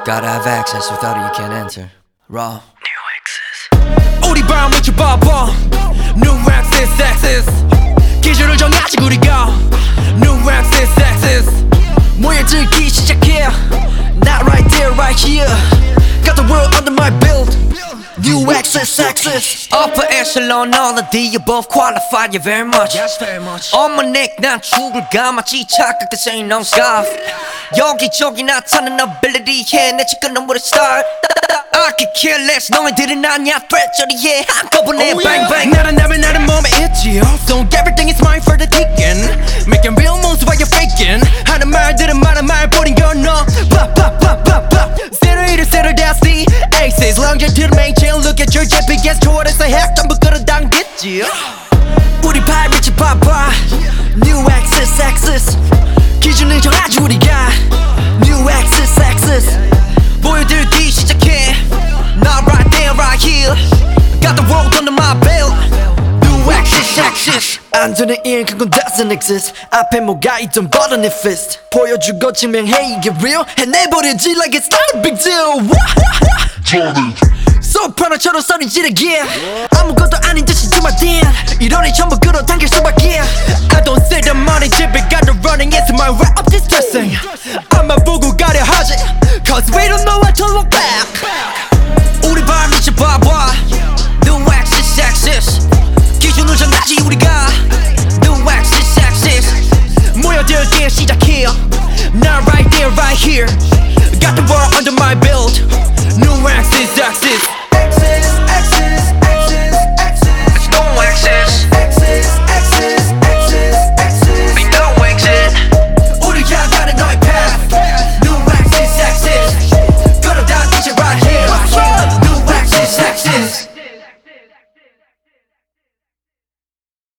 Gotta have access, without it you can't enter. Raw. New access. 우리 방 미쳐 봐봐. New access. 기준을 정하지 우리가. New access. 모여들기 시작해. Not right there, right here. Got the world under my belt. New access. Upper echelon, all of the above qualify you very much. Yes, very much. On my neck, 난 죽을 감았지 착각 this ain't no scarf. 여기저기 나타나는 ability 해내 지금 넌 where to start. I could care less 너희들은 아냐 threat 처리해 한꺼번에 bang bang. 나는 몸에 있지 So everything is mine for the taking. Making real moves while you're faking. 하는 말들은 많은 말뿐인 건 너. Settle down, see aces Lounge to the main chain Look at your GPS 초월해서 핵 전부 끌어당겼지 우리 발 밑에 봐봐 New access 기준을 정하지 우리가 New access 보여들기 시작해 Not right there, right here Got the world under my belt New access 안 되는 일 그건 doesn't exist 앞에 뭐가 있던 button it fist 보여주고 증명해 이게 real 해내버리지 like it's not a big deal 소프라노처럼 소리 지르게 아무것도 아닌 듯이 do my thing 이론이 전부 끌어당길 수밖에 I don't say the money 집에 가도 running into my rap I'm just stressing 앞만 보고 가려 하지 Cause we don't know how to look back 우리 발 밑에 봐봐 New access 기준을 정하지 우리가 New access 모여들기 시작해 Not right there, right here Got the world under my belt New access It's no access Ain't no exit 우리가 가는 너의 path New access 끌어당기지 right here New access